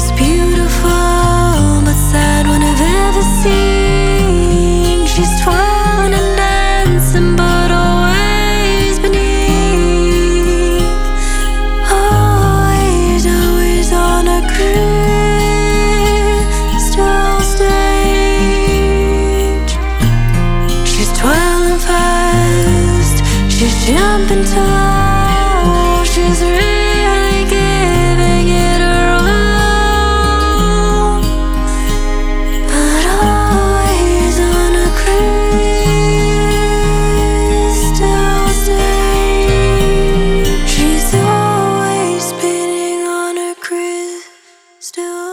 Most beautiful but sad one I've ever seen. She's twirling and dancing but always beneath. Always, always on a crystal stage. She's twirling fast, she's jumping tall, she's really giving it her all. But always on a crystal stage. She's always spinning on a crystal